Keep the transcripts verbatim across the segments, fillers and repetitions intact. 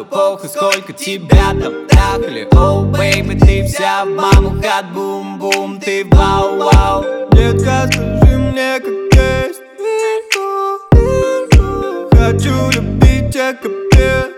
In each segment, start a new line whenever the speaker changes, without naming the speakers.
похуй, похуй, сколько тебя там трахали. Оу, бэйби, ты вся в маму, хат, бум-бум, ты вау-вау. Детка, скажи мне, как есть. Хочу любить тебя, капец.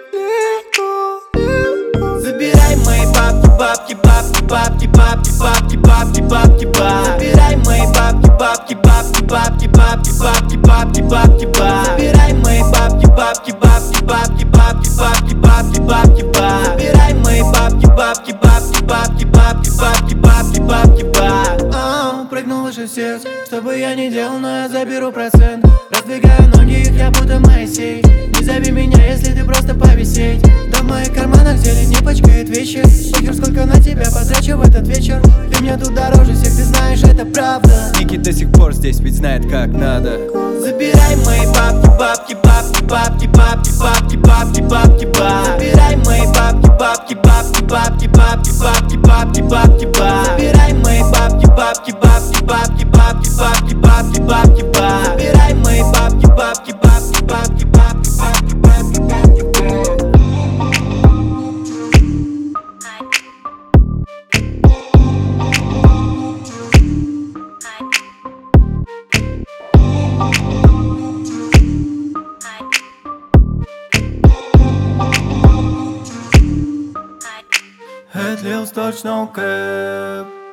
Забирай мои бабки, бабки, бабки, бабки, бабки, бабки, бабки, бабки, бабки. Забирай мои бабки, бабки, бабки, бабки, бабки, бабки, бабки, бабки, бабки. Забирай мои бабки, бабки, бабки, бабки, бабки, бабки, бабки, бабки, бабки. Забирай мои бабки, бабки, бабки, бабки, бабки, бабки, бабки, бабки, бабки. Прыгнул выше всех, что бы я ни делал, но я заберу процент. Раздвигаю ноги, их я буду Моисей. Не зови меня, если ты просто повисеть. Да в моих карманах зелень не пачкает вещи. Похер, сколько на тебя потрачу в этот вечер. Ты мне тут дороже всех, ты знаешь, это правда.
Ники до сих пор здесь, ведь знает, как надо.
Забирай мои бабки, бабки, бабки, бабки, бабки, бабки, бабки, бабки, бабки. Забирай мои бабки, бабки, бабки, бабки, бабки, бабки, бабки, бабки, бабки. Забирай мои бабки, бабки, бабки, бабки, бабки, бабки, бабки, бабки, бабки. Забирай мои бабки, бабки, бабки, бабки, бабки, бабки, бабки, бабки, бабки.
Head Lil Touch No Cap.